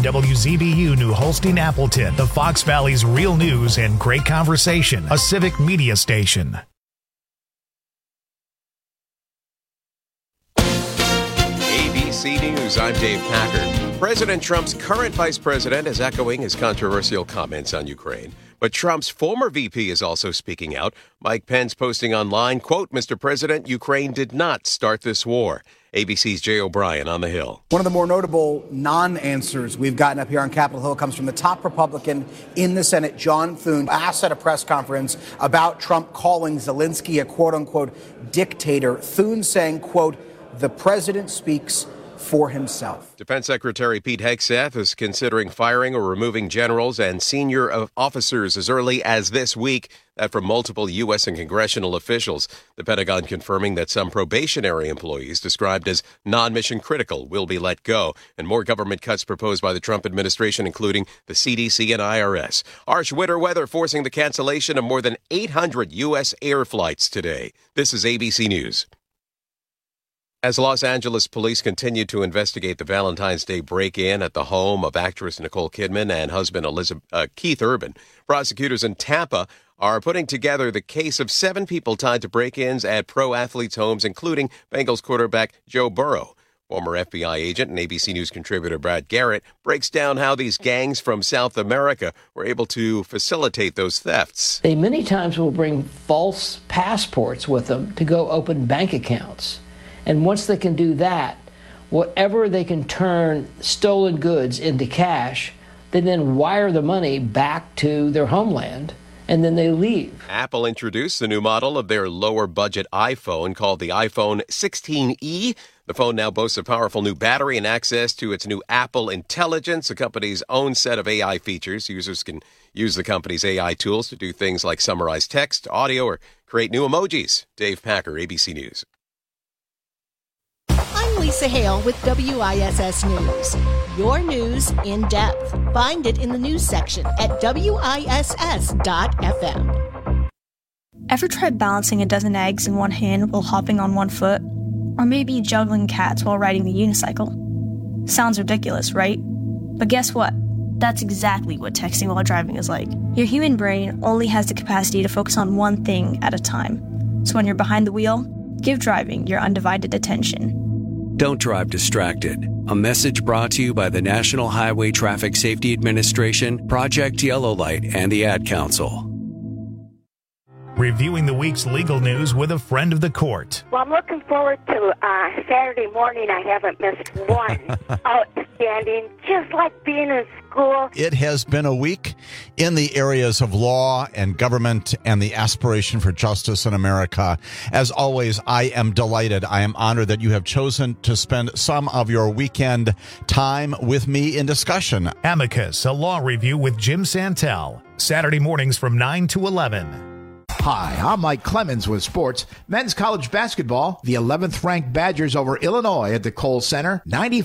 WZBU New Holstein Appleton, the Fox Valley's real news and great conversation, a civic media station. ABC News, I'm Dave Packard. President Trump's current vice president is echoing his controversial comments on Ukraine. But Trump's former VP is also speaking out. Mike Pence posting online, quote, Mr. President, Ukraine did not start this war. ABC's Jay O'Brien on the Hill. One of the more notable non-answers we've gotten up here on Capitol Hill comes from the top Republican in the Senate, John Thune, asked at a press conference about Trump calling Zelensky a quote-unquote dictator. Thune saying, quote, the president speaks for himself. Defense Secretary Pete Hegseth is considering firing or removing generals and senior officers as early as this week, that from multiple U.S. and congressional officials. The Pentagon confirming that some probationary employees described as non-mission critical will be let go, and more government cuts proposed by the Trump administration, including the CDC and IRS. Harsh winter weather forcing the cancellation of more than 800 U.S. air flights today. This is ABC News. As Los Angeles police continue to investigate the Valentine's Day break-in at the home of actress Nicole Kidman and husband Keith Urban, prosecutors in Tampa are putting together the case of 7 people tied to break-ins at pro athletes' homes, including Bengals quarterback Joe Burrow. Former FBI agent and ABC News contributor Brad Garrett breaks down how these gangs from South America were able to facilitate those thefts. They many times will bring false passports with them to go open bank accounts. And once they can do that, whatever they can turn stolen goods into cash, they then wire the money back to their homeland, and then they leave. Apple introduced the new model of their lower-budget iPhone called the iPhone 16e. The phone now boasts a powerful new battery and access to its new Apple Intelligence, the company's own set of AI features. Users can use the company's AI tools to do things like summarize text, audio, or create new emojis. Dave Packer, ABC News. I'm Lisa Hale with WISS News. Your news in depth. Find it in the news section at WISS.FM. Ever tried balancing a dozen eggs in one hand while hopping on one foot? Or maybe juggling cats while riding the unicycle? Sounds ridiculous, right? But guess what? That's exactly what texting while driving is like. Your human brain only has the capacity to focus on one thing at a time. So when you're behind the wheel, give driving your undivided attention. Don't drive distracted. A message brought to you by the National Highway Traffic Safety Administration, Project Yellow Light, and the Ad Council. Reviewing the week's legal news with a friend of the court. Well, I'm looking forward to Saturday morning. I haven't missed one. Outstanding, just like being in school. It has been a week in the areas of law and government and the aspiration for justice in America. As always, I am delighted. I am honored that you have chosen to spend some of your weekend time with me in discussion. Amicus, a law review with Jim Santel. Saturday mornings from 9 to 11. Hi, I'm Mike Clemens with sports. Men's college basketball, the 11th ranked Badgers over Illinois at the Kohl Center,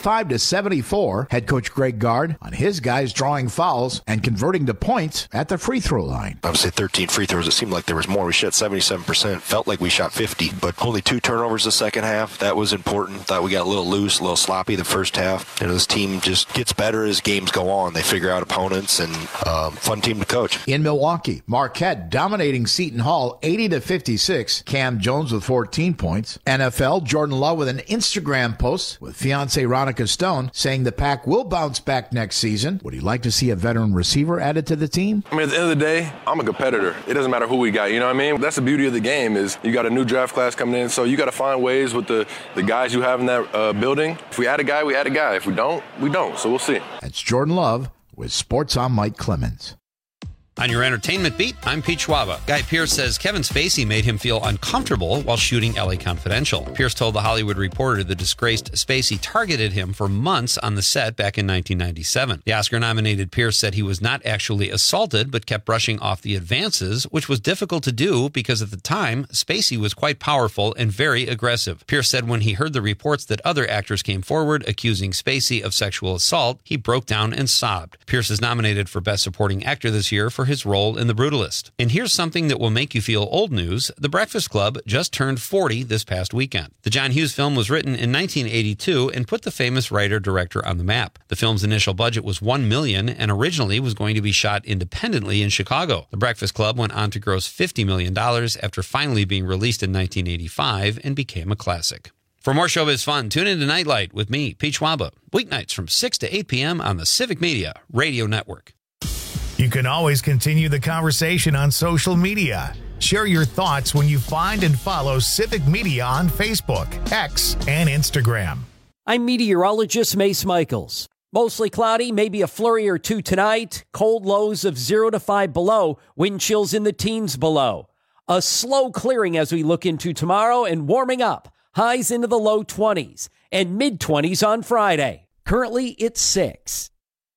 95-74. Head coach Greg Gard on his guys drawing fouls and converting to points at the free throw line. I would say 13 free throws. It seemed like there was more. We shot 77%. Felt like we shot 50, but only 2 turnovers the second half. That was important. Thought we got a little loose, a little sloppy the first half. This team just gets better as games go on. They figure out opponents and fun team to coach. In Milwaukee, Marquette dominating Seton Hall 80-56. Cam Jones with 14 points. NFL, Jordan Love with an Instagram post with fiancée Ronica Stone saying the Pack will bounce back next season. Would he like to see a veteran receiver added to the team? I mean, at the end of the day, I'm a competitor. It doesn't matter who we got, you know what I mean? That's the beauty of the game is you got a new draft class coming in, so you got to find ways with the guys you have in that building. If we add a guy, we add a guy. If we don't, we don't. So we'll see. That's Jordan Love with Sports on Mike Clemens. On your entertainment beat, I'm Pete Schwaba. Guy Pearce says Kevin Spacey made him feel uncomfortable while shooting LA Confidential. Pearce told The Hollywood Reporter the disgraced Spacey targeted him for months on the set back in 1997. The Oscar-nominated Pearce said he was not actually assaulted, but kept brushing off the advances, which was difficult to do because at the time, Spacey was quite powerful and very aggressive. Pearce said when he heard the reports that other actors came forward accusing Spacey of sexual assault, he broke down and sobbed. Pearce is nominated for Best Supporting Actor this year for his role in The Brutalist. And here's something that will make you feel old news. The Breakfast Club just turned 40 this past weekend. The John Hughes film was written in 1982 and put the famous writer-director on the map. The film's initial budget was $1 million and originally was going to be shot independently in Chicago. The Breakfast Club went on to gross $50 million after finally being released in 1985 and became a classic. For more showbiz fun, tune into Nightlight with me, Pete Schwaba, weeknights from 6 to 8 p.m. on the Civic Media Radio Network. You can always continue the conversation on social media. Share your thoughts when you find and follow Civic Media on Facebook, X, and Instagram. I'm meteorologist Mace Michaels. Mostly cloudy, maybe a flurry or two tonight. Cold lows of 0 to 5 below. Wind chills in the teens below. A slow clearing as we look into tomorrow and warming up. Highs into the low 20s and mid-20s on Friday. Currently, it's 6.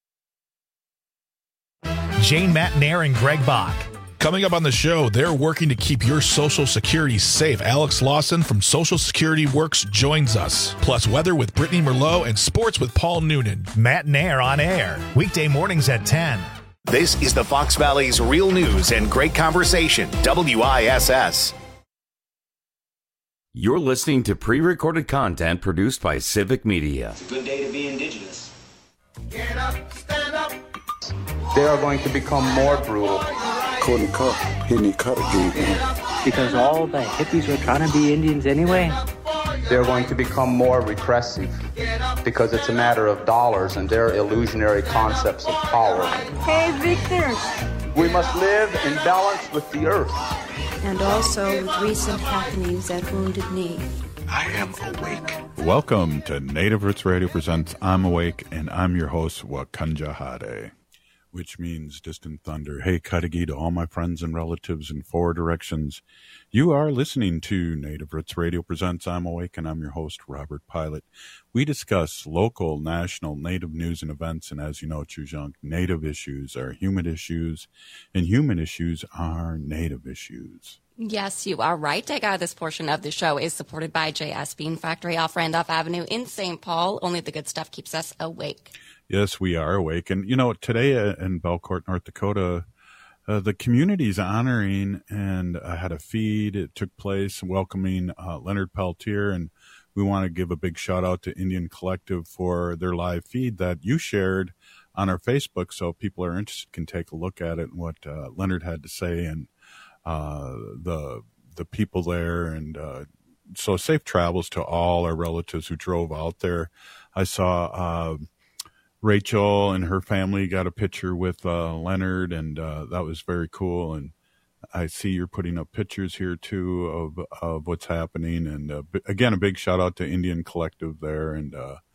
Jane Matnair and Greg Bach. Coming up on the show, they're working to keep your Social Security safe. Alex Lawson from Social Security Works joins us. Plus weather with Brittany Merlot and sports with Paul Noonan. Matnair on air, weekday mornings at 10. This is the Fox Valley's real news and great conversation, WISS. You're listening to pre-recorded content produced by Civic Media. It's a good day to be indigenous. Get up, stand up. They are going to become more brutal. Couldn't cut any cut again. Because all the hippies were trying to be Indians anyway. They're going to become more repressive because it's a matter of dollars and their illusionary concepts of power. Hey, Victor. We must live in balance with the earth. And also with recent happenings at Wounded Knee. I am awake. Welcome to Native Roots Radio presents I'm Awake, and I'm your host, Wakanja Hade, which means distant thunder. Hey, Kadagi, to all my friends and relatives in 4 directions. You are listening to Native Roots Radio presents I'm Awake, and I'm your host, Robert Pilot. We discuss local, national, Native news and events, and as you know, Chujunk, Native issues are human issues, and human issues are Native issues. Yes, you are right. This portion of the show is supported by JS Bean Factory off Randolph Avenue in St. Paul. Only the good stuff keeps us awake. Yes, we are awake. And, you know, today in Belcourt, North Dakota, the community's honoring and had a feed. It took place welcoming Leonard Peltier. And we want to give a big shout out to Indian Collective for their live feed that you shared on our Facebook. So if people are interested can take a look at it and what Leonard had to say and the people there. And so safe travels to all our relatives who drove out there. I saw Rachel and her family got a picture with Leonard, and that was very cool. And I see you're putting up pictures here, too, of what's happening. And, again, a big shout-out to Indian Collective there. And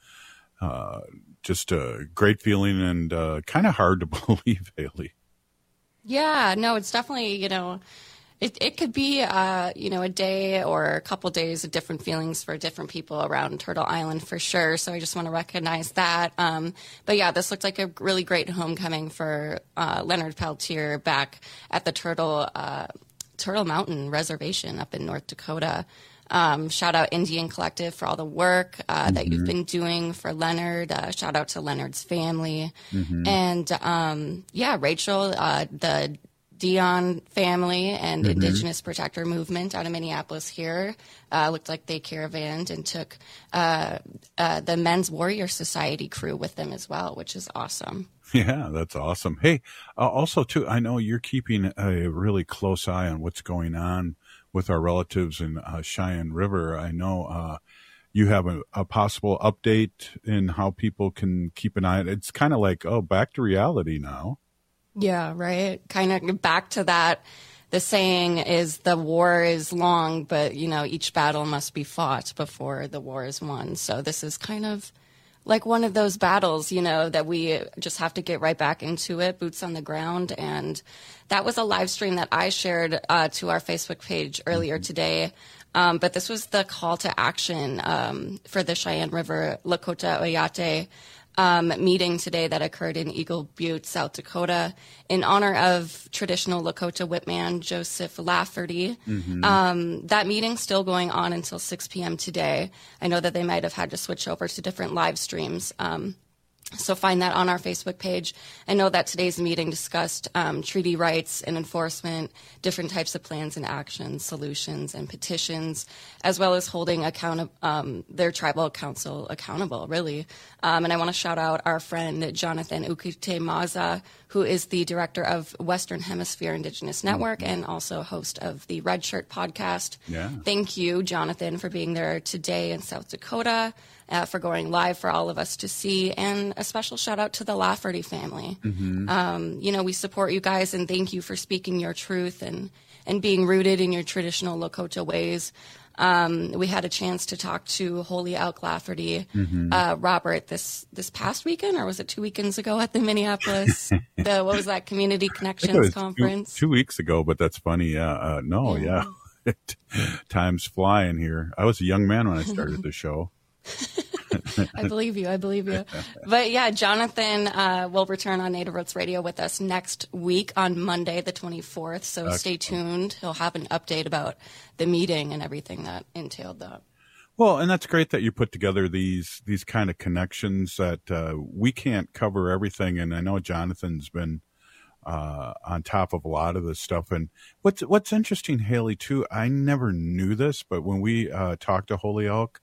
just a great feeling and kind of hard to believe, Haley. Yeah, no, it's definitely, you know, it could be, you know, a day or a couple days of different feelings for different people around Turtle Island for sure. So I just want to recognize that. But yeah, this looked like a really great homecoming for Leonard Peltier back at the Turtle Mountain Reservation up in North Dakota. Shout out Indian Collective for all the work that you've been doing for Leonard. Shout out to Leonard's family. And yeah, Rachel, the Dion family and Indigenous Protector Movement out of Minneapolis here looked like they caravanned and took the Men's Warrior Society crew with them as well, which is awesome. Yeah, that's awesome. Hey, also, too, I know you're keeping a really close eye on what's going on with our relatives in Cheyenne River. I know you have a possible update in how people can keep an eye on it. It's kind of like, oh, back to reality now. Yeah, right. Kind of back to that. The saying is the war is long, but, you know, each battle must be fought before the war is won. So this is kind of like one of those battles, you know, that we just have to get right back into it, boots on the ground. And that was a live stream that I shared to our Facebook page earlier today. But this was the call to action for the Cheyenne River Lakota Oyate meeting today that occurred in Eagle Butte, South Dakota, in honor of traditional Lakota whipman Joseph Lafferty. That meeting's still going on until 6 p.m. today. I know that they might have had to switch over to different live streams. So find that on our Facebook page. I know that today's meeting discussed treaty rights and enforcement, different types of plans and actions, solutions and petitions, as well as holding their tribal council accountable, really. And I want to shout out our friend Jonathan Ukite-Maza, who is the director of Western Hemisphere Indigenous Network and also host of the Red Shirt podcast. Yeah. Thank you, Jonathan, for being there today in South Dakota. For going live for all of us to see, and a special shout out to the Lafferty family. Mm-hmm. We support you guys, and thank you for speaking your truth and being rooted in your traditional Lakota ways. We had a chance to talk to Holy Elk Lafferty, Robert, this past weekend, or was it 2 weekends ago at the Minneapolis, what was that, Community Connections Conference? 2 weeks ago, but that's funny. Yeah. Time's flying here. I was a young man when I started the show. I believe you. But yeah, Jonathan will return on Native Roots Radio with us next week on Monday, the 24th. So stay tuned. He'll have an update about the meeting and everything that entailed that. Well, and that's great that you put together these kind of connections that we can't cover everything. And I know Jonathan's been on top of a lot of this stuff. And what's interesting, Haley, too, I never knew this, but when we talked to Holy Elk,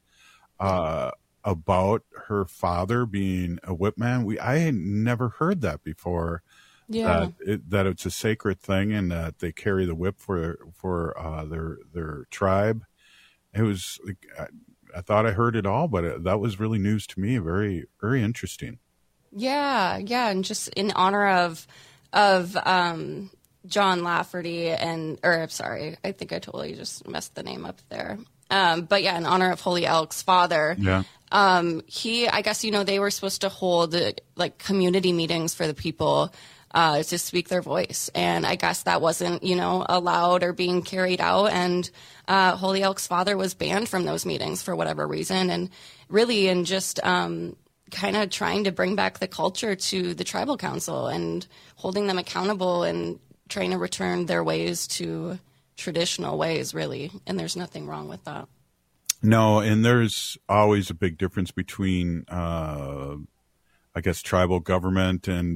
about her father being a whip man, I had never heard that before. Yeah, that it's a sacred thing and that they carry the whip for their tribe. It was, I thought I heard it all, but that was really news to me. Very, very interesting. Yeah, and just in honor of John Lafferty I think I totally just messed the name up there. But yeah, in honor of Holy Elk's father, I guess, they were supposed to hold like community meetings for the people to speak their voice. And I guess that wasn't, allowed or being carried out. And Holy Elk's father was banned from those meetings for whatever reason. And really, in just kind of trying to bring back the culture to the tribal council and holding them accountable and trying to return their ways to traditional ways, really, and there's nothing wrong with that. No, and there's always a big difference between, I guess, tribal government and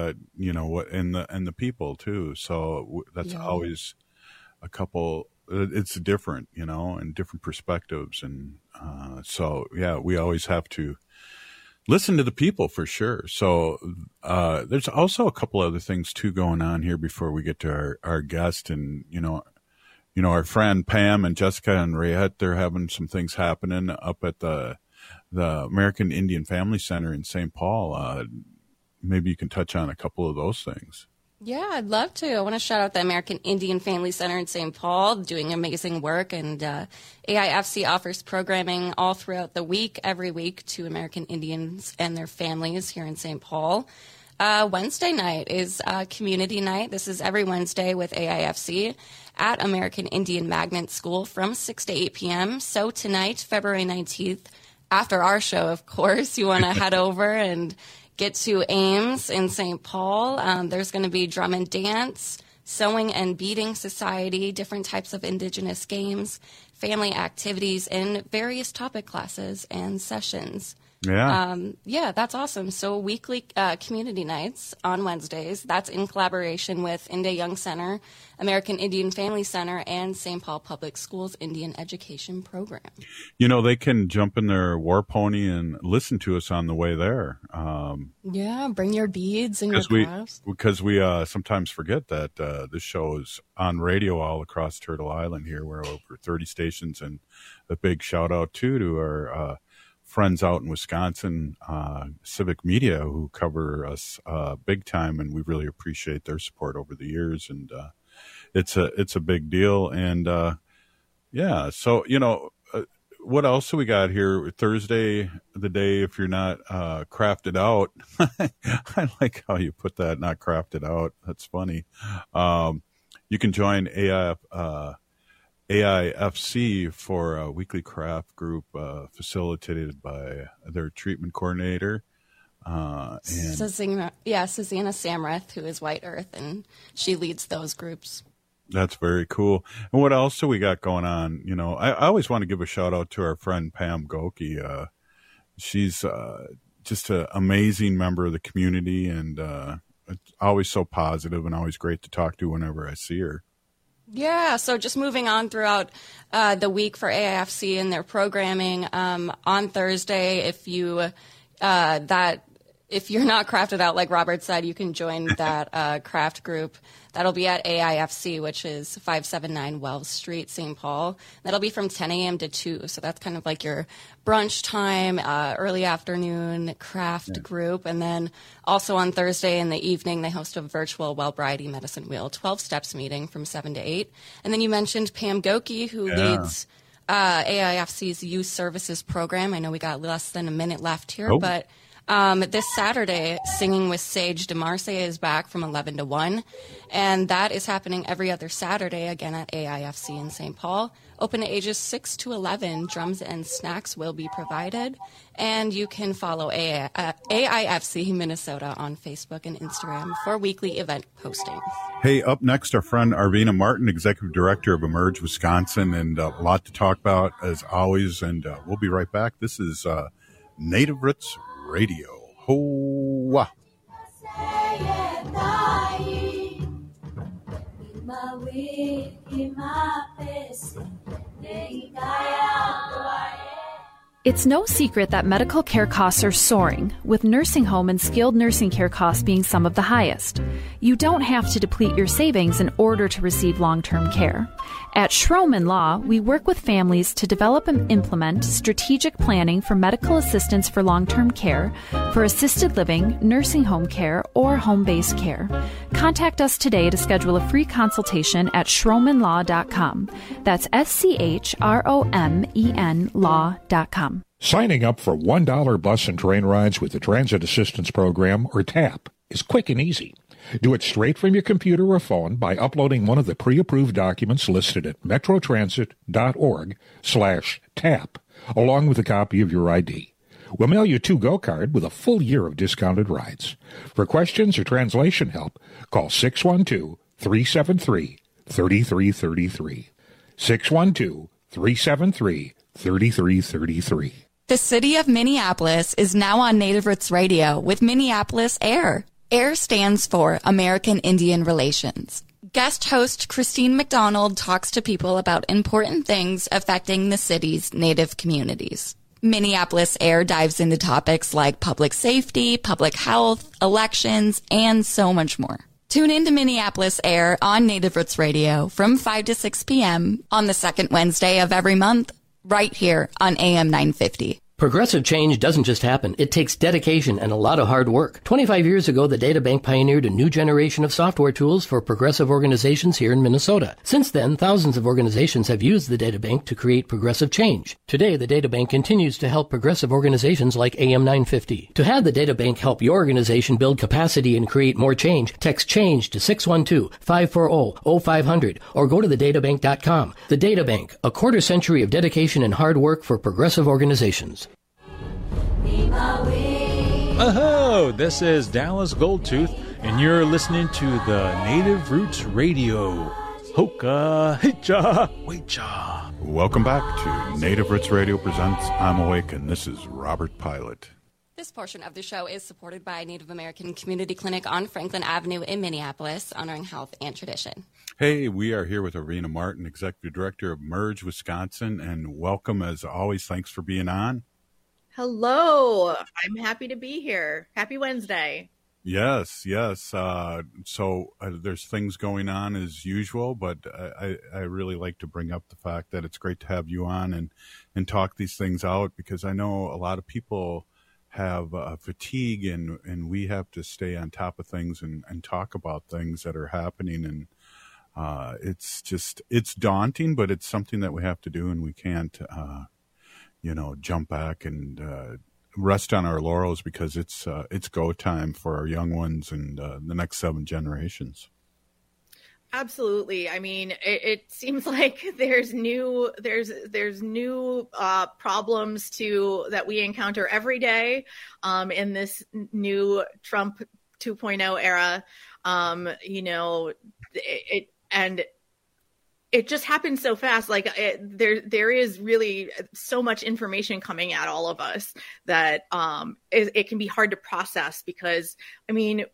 and the people too. So that's always a couple. It's different, and different perspectives, and so yeah, we always have to listen to the people for sure. So there's also a couple other things too going on here before we get to our guest, and our friend Pam and Jessica and Rayette, they're having some things happening up at the American Indian Family Center in St. Paul. Maybe you can touch on a couple of those things. Yeah, I'd love to. I want to shout out the American Indian Family Center in St. Paul, doing amazing work. And AIFC offers programming all throughout the week, every week, to American Indians and their families here in St. Paul. Wednesday night is community night. This is every Wednesday with AIFC at American Indian Magnet School from 6 to 8 p.m. So tonight, February 19th, after our show, of course, you want to head over and get to Ames in St. Paul. There's going to be drum and dance, sewing and beading society, different types of Indigenous games, family activities, and various topic classes and sessions. Yeah. That's awesome. So weekly community nights on Wednesdays. That's in collaboration with India Young Center, American Indian Family Center, and St. Paul Public Schools Indian Education Program. They can jump in their war pony and listen to us on the way there. Bring your beads and your crafts. Because we sometimes forget that this show is on radio all across Turtle Island here. We're over 30 stations, and a big shout out to our friends out in Wisconsin, Civic Media, who cover us big time, and we really appreciate their support over the years. And it's a big deal. And so what else do we got here? Thursday, the day if you're not crafted out. I like how you put that, not crafted out. That's funny. You can join AIFC for a weekly craft group facilitated by their treatment coordinator. Susanna Samrath, who is White Earth, and she leads those groups. That's very cool. And what else do we got going on? I always want to give a shout out to our friend Pam Goki. She's just an amazing member of the community, and it's always so positive and always great to talk to whenever I see her. Yeah, so just moving on throughout the week for AIFC and their programming. On Thursday, if you're not crafted out, like Robert said, you can join that craft group. That'll be at AIFC, which is 579 Wells Street, St. Paul. That'll be from 10 a.m. to 2. So that's kind of like your brunch time, early afternoon craft group. And then also on Thursday in the evening, they host a virtual Wellbriety Medicine Wheel 12 Steps meeting from 7 to 8. And then you mentioned Pam Goki, who leads AIFC's Youth Services Program. I know we got less than a minute left here, but this Saturday, Singing with Sage DeMarce is back from 11 to 1, and that is happening every other Saturday, again at AIFC in St. Paul. Open to ages 6 to 11. Drums and snacks will be provided, and you can follow AIFC Minnesota on Facebook and Instagram for weekly event postings. Hey, up next, our friend Arvina Martin, Executive Director of Emerge Wisconsin, and a lot to talk about, as always, and we'll be right back. This is Native Roots Radio. Hoa. It's no secret that medical care costs are soaring, with nursing home and skilled nursing care costs being some of the highest. You don't have to deplete your savings in order to receive long-term care. At Schroman Law, we work with families to develop and implement strategic planning for medical assistance for long-term care, for assisted living, nursing home care, or home-based care. Contact us today to schedule a free consultation at schromenlaw.com. That's SCHROMEN law.com. Signing up for $1 bus and train rides with the Transit Assistance Program, or TAP, is quick and easy. Do it straight from your computer or phone by uploading one of the pre-approved documents listed at metrotransit.org/TAP, along with a copy of your ID. We'll mail you a to-go card with a full year of discounted rides. For questions or translation help, call 612-373-3333. 612-373-3333. The city of Minneapolis is now on Native Roots Radio with Minneapolis AIR. AIR stands for American Indian Relations. Guest host Christine McDonald talks to people about important things affecting the city's Native communities. Minneapolis AIR dives into topics like public safety, public health, elections, and so much more. Tune in to Minneapolis AIR on Native Roots Radio from 5 to 6 p.m. on the second Wednesday of every month, right here on AM 950. Progressive change doesn't just happen. It takes dedication and a lot of hard work. 25 years ago, the DataBank pioneered a new generation of software tools for progressive organizations here in Minnesota. Since then, thousands of organizations have used the DataBank to create progressive change. Today, the DataBank continues to help progressive organizations like AM 950. To have the DataBank help your organization build capacity and create more change, text CHANGE to 612-540-0500 or go to thedatabank.com. The DataBank, a quarter century of dedication and hard work for progressive organizations. Oh, this is Dallas Goldtooth, and you're listening to the Native Roots Radio. Hoka, hicha, wecha. Welcome back to Native Roots Radio presents I'm Awake, and this is Robert Pilot. This portion of the show is supported by Native American Community Clinic on Franklin Avenue in Minneapolis, honoring health and tradition. Hey, we are here with Arvina Martin, Executive Director of Merge Wisconsin, and welcome as always. Thanks for being on. Hello. I'm happy to be here. Happy Wednesday. Yes. So there's things going on as usual, but I really like to bring up the fact that it's great to have you on and talk these things out, because I know a lot of people have fatigue, and we have to stay on top of things and talk about things that are happening. And it's daunting, but it's something that we have to do, and we can't jump back and rest on our laurels, because it's go time for our young ones and the next 7 generations. Absolutely. I mean, it seems like there's new problems that we encounter every day in this new Trump 2.0 era. it just happens so fast. Like there is really so much information coming at all of us that it can be hard to process, because I mean,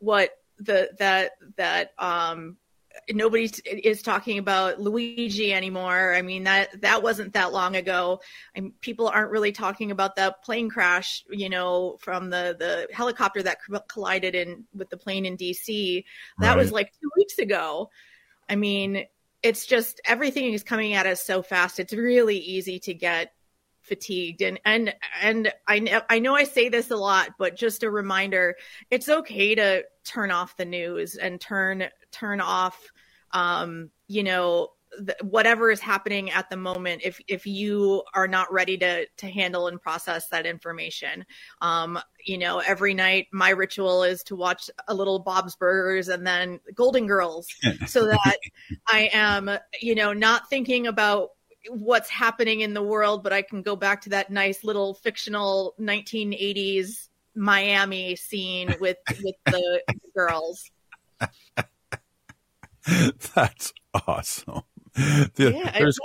nobody is talking about Luigi anymore. I mean, that wasn't that long ago. People aren't really talking about that plane crash, from the helicopter that collided with the plane in DC. That was like 2 weeks ago. I mean, it's just, everything is coming at us so fast. It's really easy to get fatigued. And I know I say this a lot, but just a reminder, it's okay to turn off the news and turn off, whatever is happening at the moment, if you are not ready to handle and process that information. Every night my ritual is to watch a little Bob's Burgers and then Golden Girls so that I am, not thinking about what's happening in the world, but I can go back to that nice little fictional 1980s Miami scene with the girls. That's awesome. There's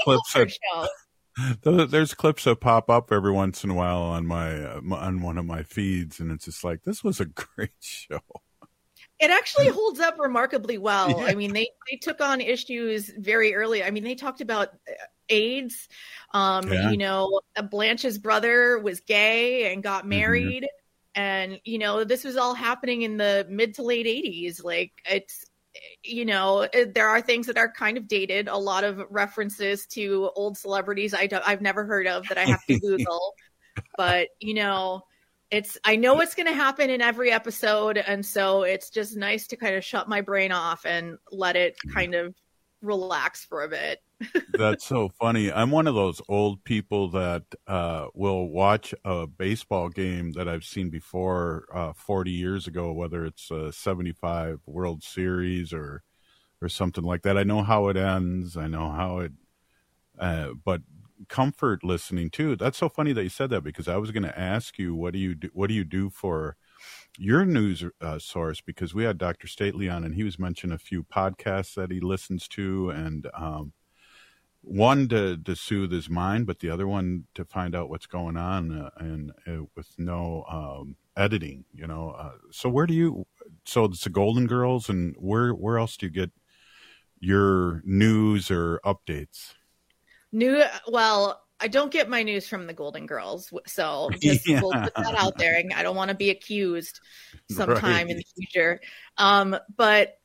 clips that pop up every once in a while on on one of my feeds, and it's just like, this was a great show. It actually holds up remarkably well. Yeah. I mean, they took on issues very early. I mean, they talked about AIDS. Blanche's brother was gay and got married. Mm-hmm. And, this was all happening in the mid to late 80s. Like, it's, there are things that are kind of dated. A lot of references to old celebrities I've never heard of that I have to Google. But, I know it's going to happen in every episode. And so it's just nice to kind of shut my brain off and let it kind of relax for a bit. That's so funny. I'm one of those old people that will watch a baseball game that I've seen before 40 years ago, whether it's a 75 World Series or something like that. I know how it ends. I know how it, but comfort listening too. That's so funny that you said that, because I was going to ask you, what do you do for your news source? Because we had Dr. Stately on, and he was mentioning a few podcasts that he listens to, and one to soothe his mind, but the other one to find out what's going on, and with no editing, So so it's the Golden Girls, and where else do you get your news or updates? Well, I don't get my news from the Golden Girls, so we'll put that out there. And I don't want to be accused sometime in the future. But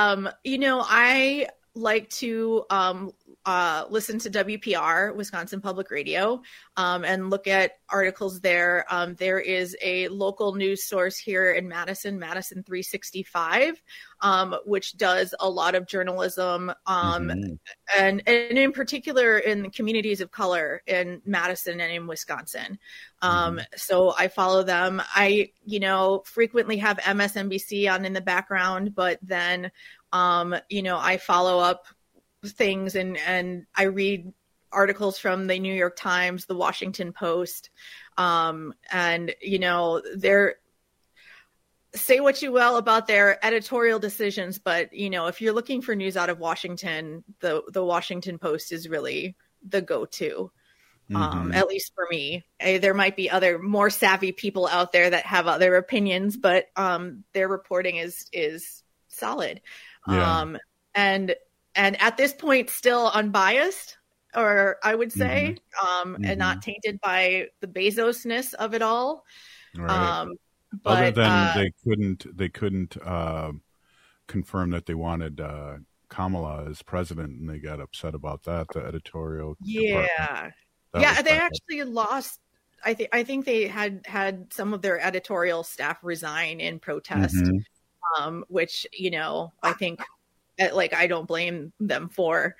I like to listen to WPR, Wisconsin Public Radio, and look at articles there. There is a local news source here in Madison 365, which does a lot of journalism, and in particular in the communities of color in Madison and in Wisconsin. So I follow them. I, frequently have MSNBC on in the background, but then, I follow up things and I read articles from the New York Times, the Washington Post, and they're, say what you will about their editorial decisions, but if you're looking for news out of Washington, the Washington Post is really the go-to. At least for me. There might be other more savvy people out there that have other opinions, but their reporting is solid. Yeah. And at this point, still unbiased, or I would say, and not tainted by the Bezos-ness of it all. Right. But other than they couldn't confirm that they wanted Kamala as president, and they got upset about that. The editorial department. They actually lost. I think they had some of their editorial staff resign in protest, which I think. I don't blame them for,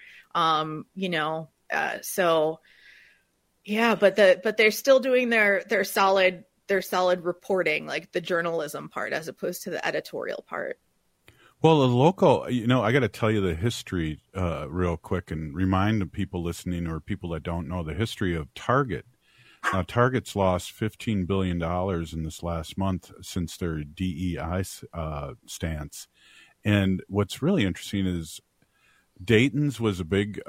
so yeah, but they're still doing their solid reporting, like the journalism part, as opposed to the editorial part. Well, the local, I got to tell you the history real quick and remind the people listening, or people that don't know, the history of Target. Now, Target's lost $15 billion in this last month since their DEI stance. And what's really interesting is Dayton's was a big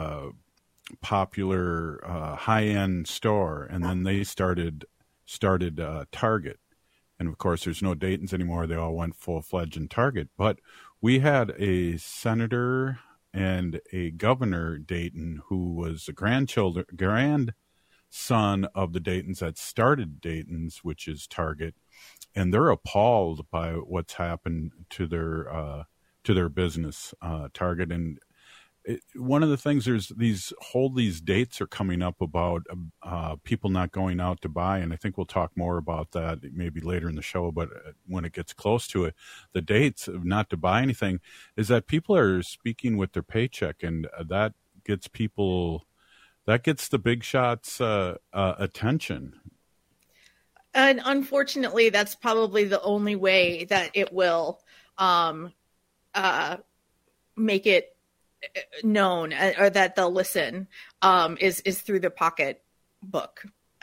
popular high-end store, and then they started Target. And of course, there's no Dayton's anymore. They all went full-fledged in Target. But we had a senator and a governor Dayton who was the grandson of the Dayton's that started Dayton's, which is Target, and they're appalled by what's happened to their business, Target. And one of the things, there's these dates are coming up about people not going out to buy, and I think we'll talk more about that maybe later in the show. But when it gets close to it, the dates of not to buy anything is that people are speaking with their paycheck, and that gets the big shots attention. And unfortunately, that's probably the only way that it will make it known, or that they'll listen, is through the pocketbook.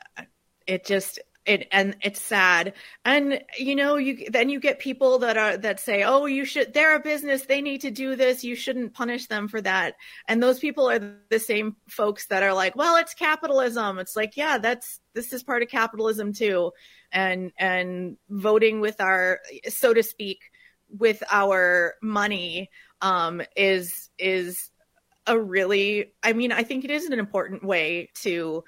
And it's sad. And you get people that say, oh, they're a business, they need to do this, you shouldn't punish them for that. And those people are the same folks that are like, well, it's capitalism. It's like, yeah, this is part of capitalism too. And voting with our, so to speak, with our money is a really, I think it is an important way to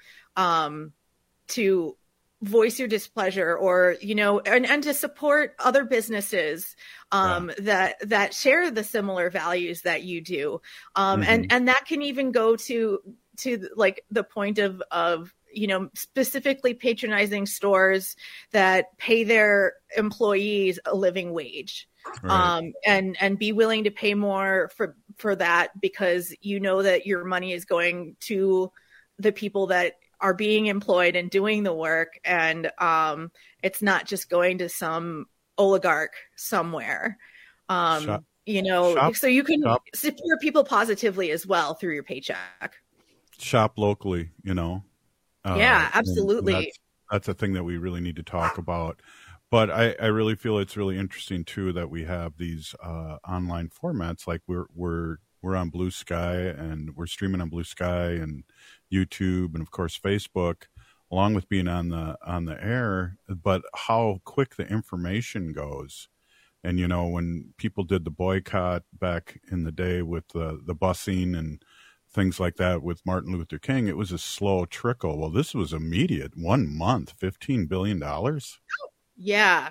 voice your displeasure, or and to support other businesses that share the similar values that you do, and that can even go to like the point of specifically patronizing stores that pay their employees a living wage. Right. And be willing to pay more for that, because that your money is going to the people that are being employed and doing the work, and it's not just going to some oligarch somewhere. So you can support people positively as well through your paycheck. Shop locally, yeah, absolutely. That's a thing that we really need to talk about. But I really feel it's really interesting too that we have these online formats. Like we're on Blue Sky, and we're streaming on Blue Sky and YouTube, and of course Facebook, along with being on the air. But how quick the information goes, and when people did the boycott back in the day with the busing and things like that with Martin Luther King, it was a slow trickle. Well, this was immediate. 1 month, $15 billion. Yeah.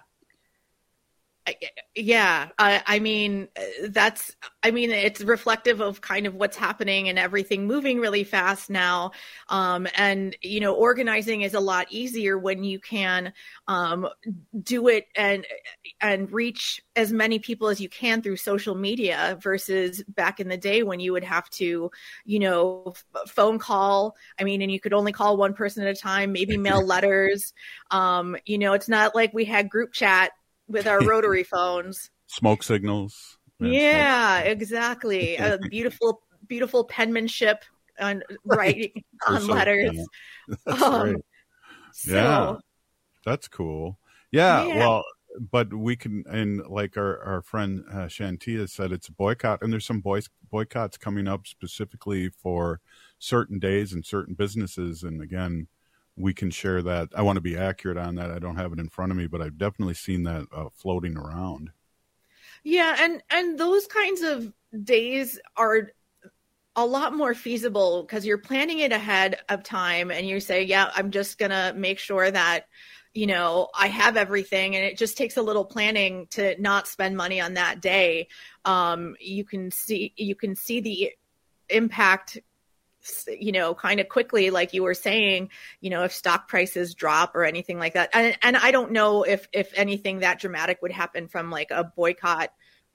Yeah. It's reflective of kind of what's happening and everything moving really fast now. And organizing is a lot easier when you can do it and reach as many people as you can through social media, versus back in the day when you would have to, phone call. And you could only call one person at a time, maybe mail letters. It's not like we had group chat with our rotary phones. Smoke signals. Yeah, exactly. Beautiful penmanship on writing on letters. That's right. Yeah, that's cool. Yeah, well, but we can, and like our friend Shantia said, it's a boycott, and there's some boycotts coming up specifically for certain days and certain businesses. And again, we can share that. I want to be accurate on that. I don't have it in front of me, but I've definitely seen that floating around. Yeah, and those kinds of days are a lot more feasible because you're planning it ahead of time, and you say, yeah, I'm just going to make sure that, I have everything, and it just takes a little planning to not spend money on that day. You can see the impact, kind of quickly, like you were saying, if stock prices drop or anything like that. And I don't know if anything that dramatic would happen from like a boycott.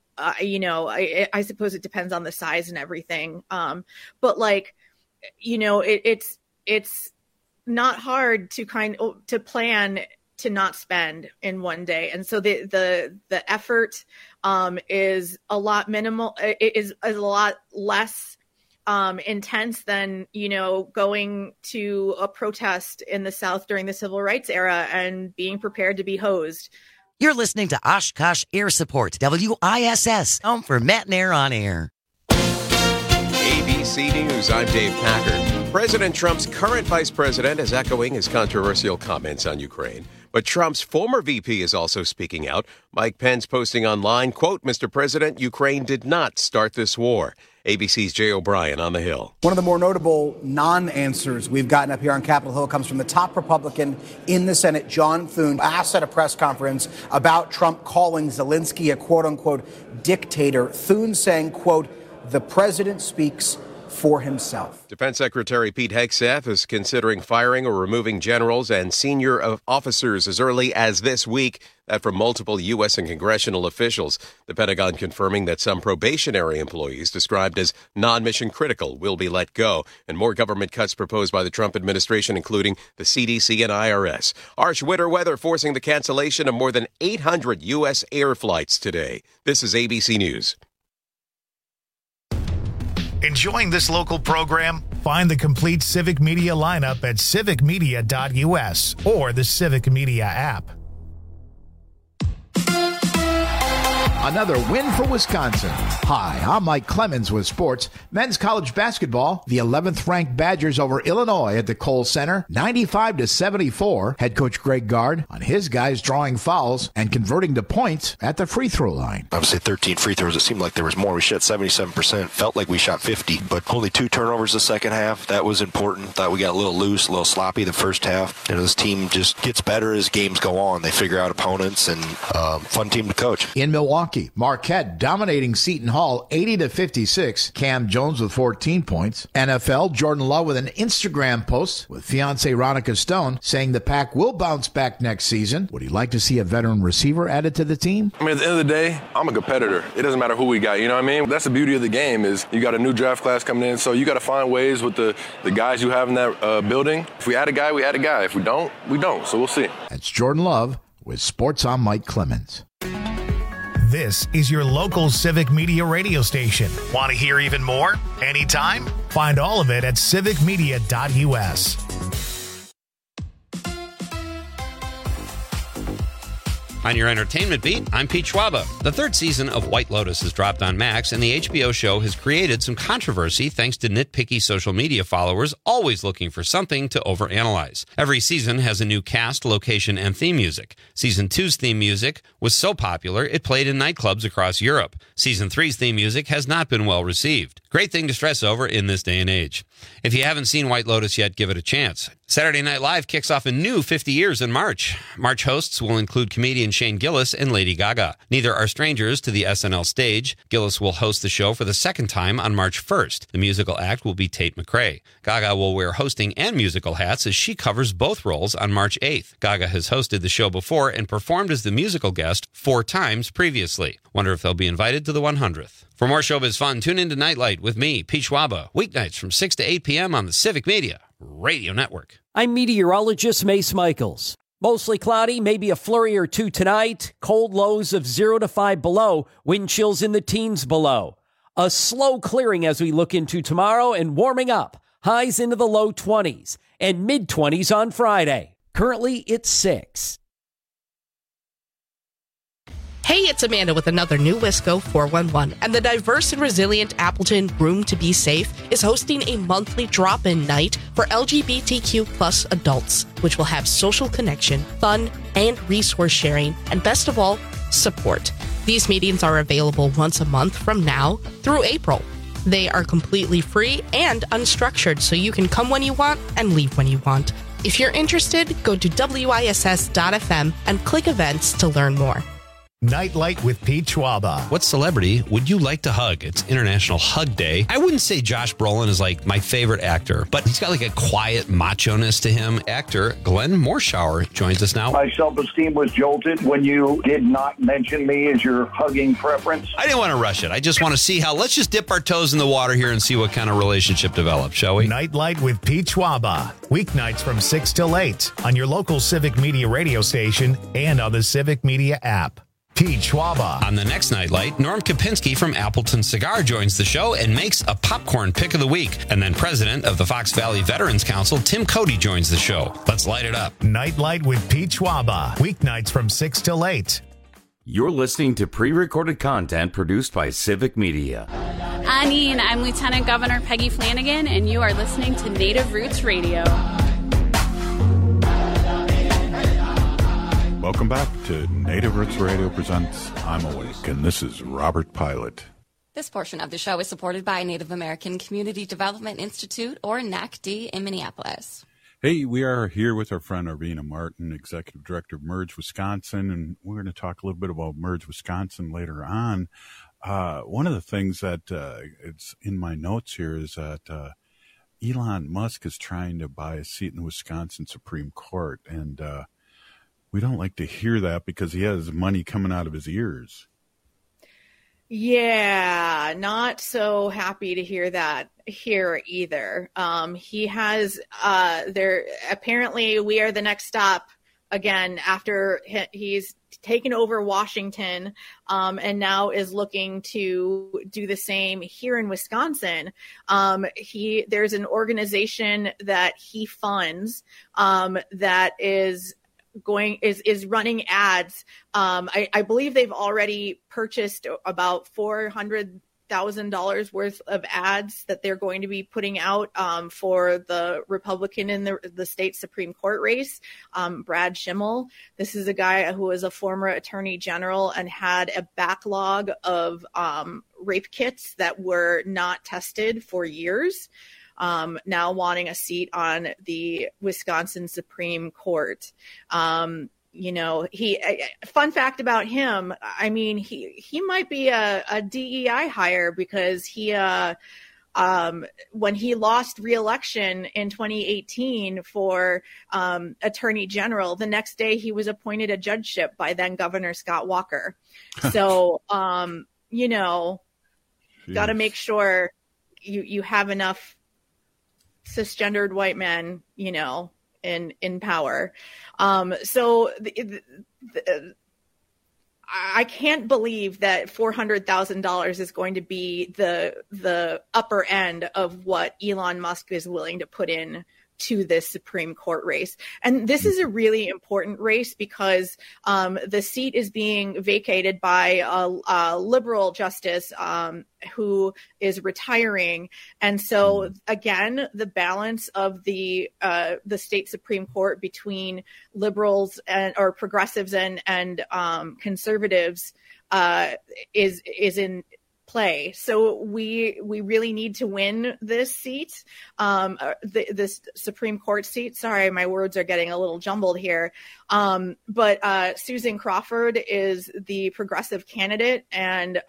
I suppose it depends on the size and everything. But like, it's not hard to to plan to not spend in one day. And so the effort is a lot minimal. It is a lot less intense than, going to a protest in the South during the Civil Rights era and being prepared to be hosed. You're listening to Oshkosh Air Support, WISS, home for Matt and Air on air. ABC News, I'm Dave Packard. President Trump's current vice president is echoing his controversial comments on Ukraine. But Trump's former VP is also speaking out. Mike Pence posting online, quote, Mr. President, Ukraine did not start this war. ABC's Jay O'Brien on the Hill. One of the more notable non-answers we've gotten up here on Capitol Hill comes from the top Republican in the Senate, John Thune, asked at a press conference about Trump calling Zelensky a quote-unquote dictator. Thune saying, quote, the president speaks for himself. Defense Secretary Pete Hegseth is considering firing or removing generals and senior officers as early as this week. That from multiple U.S. and congressional officials. The Pentagon confirming that some probationary employees described as non-mission critical will be let go. And more government cuts proposed by the Trump administration, including the CDC and IRS. Harsh winter weather forcing the cancellation of more than 800 U.S. air flights today. This is ABC News. Enjoying this local program? Find the complete Civic Media lineup at civicmedia.us or the Civic Media app. Another win for Wisconsin. Hi, I'm Mike Clemens with sports. Men's college basketball, the 11th ranked Badgers over Illinois at the Kohl Center, 95-74. Head coach Greg Gard on his guys drawing fouls and converting to points at the free throw line. Obviously 13 free throws. It seemed like there was more. We shot 77%. Felt like we shot 50, but only 2 turnovers the second half. That was important. Thought we got a little loose, a little sloppy the first half. And this team just gets better as games go on. They figure out opponents and fun team to coach. In Milwaukee, Marquette dominating Seton Hall 80-56. Cam Jones with 14 points. NFL, Jordan Love with an Instagram post with fiancée Ronica Stone saying the Pack will bounce back next season. Would he like to see a veteran receiver added to the team? I mean, at the end of the day, I'm a competitor. It doesn't matter who we got, you know what I mean? That's the beauty of the game is you got a new draft class coming in, so you got to find ways with the guys you have in that building. If we add a guy, we add a guy. If we don't, we don't. So we'll see. That's Jordan Love with Sports on Mike Clemens. This is your local Civic Media radio station. Want to hear even more? Anytime? Find all of it at civicmedia.us. On your entertainment beat, I'm Pete Schwaba. The third season of White Lotus has dropped on Max, and the HBO show has created some controversy thanks to nitpicky social media followers always looking for something to overanalyze. Every season has a new cast, location, and theme music. Season 2's theme music was so popular, it played in nightclubs across Europe. Season 3's theme music has not been well received. Great thing to stress over in this day and age. If you haven't seen White Lotus yet, give it a chance. Saturday Night Live kicks off a new 50 years in March. March hosts will include comedian Shane Gillis and Lady Gaga. Neither are strangers to the SNL stage. Gillis will host the show for the second time on March 1st. The musical act will be Tate McRae. Gaga will wear hosting and musical hats as she covers both roles on March 8th. Gaga has hosted the show before and performed as the musical guest 4 times previously. Wonder if they'll be invited to the 100th. For more showbiz fun, tune into Nightlight with me, Pete Schwaba, weeknights from 6 to 8 p.m. on the Civic Media Radio Network. I'm meteorologist Mace Michaels. Mostly cloudy, maybe a flurry or 2 tonight. Cold lows of 0 to 5 below. Wind chills in the teens below. A slow clearing as we look into tomorrow and warming up. Highs into the low 20s and mid-20s on Friday. Currently, it's 6. Hey, it's Amanda with another new Wisco 411, and the diverse and resilient Appleton Room to Be Safe is hosting a monthly drop-in night for LGBTQ plus adults, which will have social connection, fun, and resource sharing, and best of all, support. These meetings are available once a month from now through April. They are completely free and unstructured, so you can come when you want and leave when you want. If you're interested, go to WISS.FM and click events to learn more. Nightlight with Pete Schwaba. What celebrity would you like to hug? It's International Hug Day. I wouldn't say Josh Brolin is like my favorite actor, but he's got like a quiet macho-ness to him. Actor Glenn Morshower joins us now. My self-esteem was jolted when you did not mention me as your hugging preference. I didn't want to rush it. I just want to see how, let's just dip our toes in the water here and see what kind of relationship develops, shall we? Nightlight with Pete Schwaba. Weeknights from 6 till 8 on your local Civic Media radio station and on the Civic Media app. Pete Schwaba. On the next Nightlight, Norm Kopinski from Appleton Cigar joins the show and makes a popcorn pick of the week. And then president of the Fox Valley Veterans Council, Tim Cody, joins the show. Let's light it up. Nightlight with Pete Schwaba. Weeknights from 6 till 8. You're listening to pre-recorded content produced by Civic Media. Annie, and I'm Lieutenant Governor Peggy Flanagan, and you are listening to Native Roots Radio. Welcome back to Native Roots Radio presents I'm Awake, and this is Robert Pilot. This portion of the show is supported by Native American Community Development Institute, or NACD, in Minneapolis. Hey, we are here with our friend Arvina Martin, Executive Director of Merge Wisconsin, and we're going to talk a little bit about Merge Wisconsin later on. One of the things that it's in my notes here is that Elon Musk is trying to buy a seat in the Wisconsin Supreme Court, and we don't like to hear that because he has money coming out of his ears. Yeah, not so happy to hear that here either. He has there. Apparently, we are the next stop again after he's taken over Washington, and now is looking to do the same here in Wisconsin. There's an organization that he funds that is running ads. I believe they've already purchased about $400,000 worth of ads that they're going to be putting out for the Republican in the state Supreme Court race, Brad Schimmel. This is a guy who was a former attorney general and had a backlog of rape kits that were not tested for years. Now wanting a seat on the Wisconsin Supreme Court. Fun fact about him, I mean, he might be a DEI hire because he, when he lost re-election in 2018 for attorney general, the next day he was appointed a judgeship by then Governor Scott Walker. So, got to make sure you have enough cisgendered white men, in power. So I can't believe that $400,000 is going to be the upper end of what Elon Musk is willing to put in to this Supreme Court race. And this is a really important race because the seat is being vacated by a liberal justice who is retiring. And so again, the balance of the state Supreme Court between liberals or progressives and conservatives is in play. So we really need to win this seat, this Supreme Court seat. Sorry, my words are getting a little jumbled here. But Susan Crawford is the progressive candidate. And,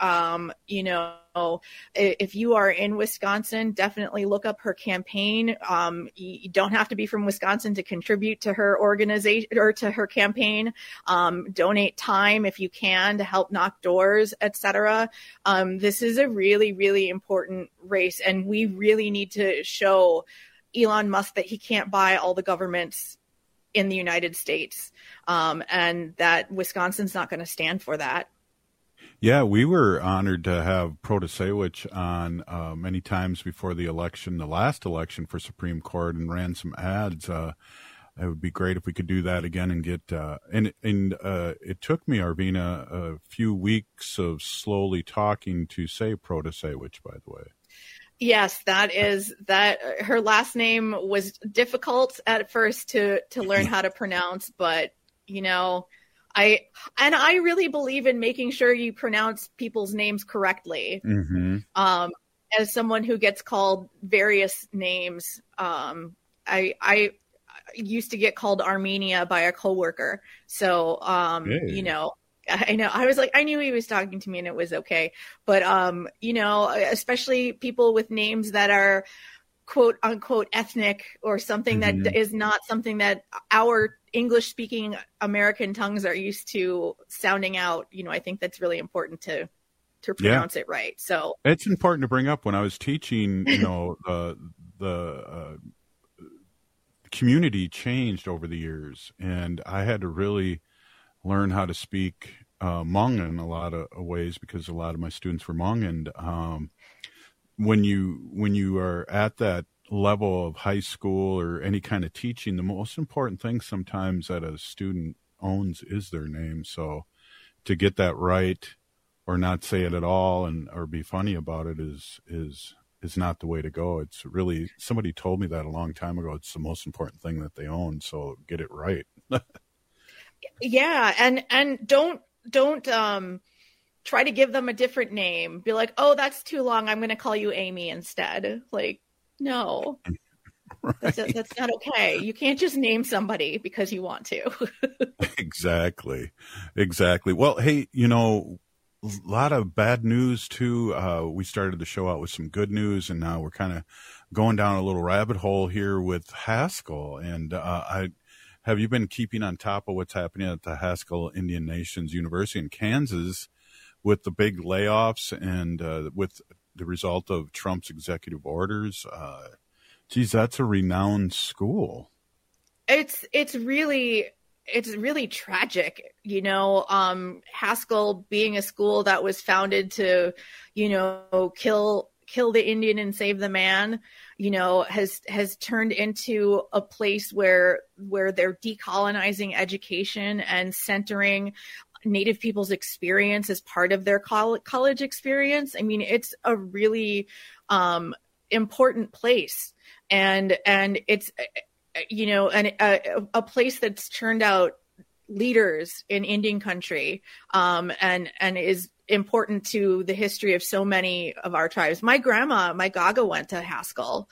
if you are in Wisconsin, definitely look up her campaign. You don't have to be from Wisconsin to contribute to her organization or to her campaign. Donate time if you can to help knock doors, etc. This is a really, really important race, and we really need to show Elon Musk that he can't buy all the governments in the United States, and that Wisconsin's not going to stand for that. Yeah, we were honored to have Protasewicz on many times before the election, the last election for Supreme Court, and ran some ads. It would be great if we could do that again and get it took me, Arvina, a few weeks of slowly talking to say Protasewicz, by the way. Yes, that her last name was difficult at first to learn how to pronounce, but I really believe in making sure you pronounce people's names correctly. Mm-hmm. As someone who gets called various names, I used to get called Armenia by a coworker. So, hey. I know. I was like, I knew he was talking to me and it was okay. But, especially people with names that are quote unquote ethnic or something mm-hmm. that is not something that our English speaking American tongues are used to sounding out. I think that's really important to pronounce it right. So it's important to bring up. When I was teaching, the community changed over the years, and I had to really learn how to speak Hmong in a lot of ways because a lot of my students were Hmong. And when you are at that level of high school or any kind of teaching, the most important thing sometimes that a student owns is their name. So to get that right or not say it at all or be funny about it is not the way to go. It's really, somebody told me that a long time ago. It's the most important thing that they own. So get it right. Yeah. And don't try to give them a different name. Be like, oh, that's too long. I'm going to call you Amy instead. Like, no, right. That's not okay. You can't just name somebody because you want to. Exactly. Well, hey, a lot of bad news too. We started the show out with some good news, and now we're kind of going down a little rabbit hole here with Haskell. And have you been keeping on top of what's happening at the Haskell Indian Nations University in Kansas with the big layoffs and with the result of Trump's executive orders? Geez, that's a renowned school. It's really tragic, Haskell being a school that was founded to, kill the Indian and save the man, has turned into a place where they're decolonizing education and centering Native people's experience as part of their college experience. I mean, it's a really important place, and it's a place that's turned out leaders in Indian country, and is important to the history of so many of our tribes. My grandma, my Gaga, went to Haskell.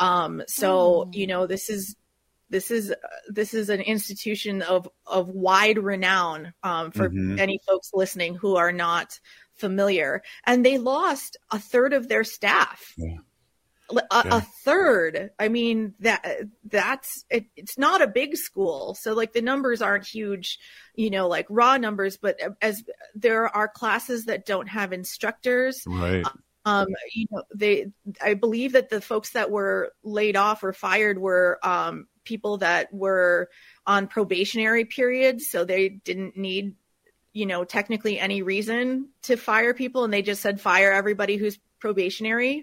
This is an institution of wide renown for any folks listening who are not familiar. And they lost a third of their staff. Yeah. A third. I mean, that's it, it's not a big school, so like the numbers aren't huge, like raw numbers, but as there are classes that don't have instructors, right? I believe that the folks that were laid off or fired were people that were on probationary periods, so they didn't need technically any reason to fire people, and they just said fire everybody who's probationary.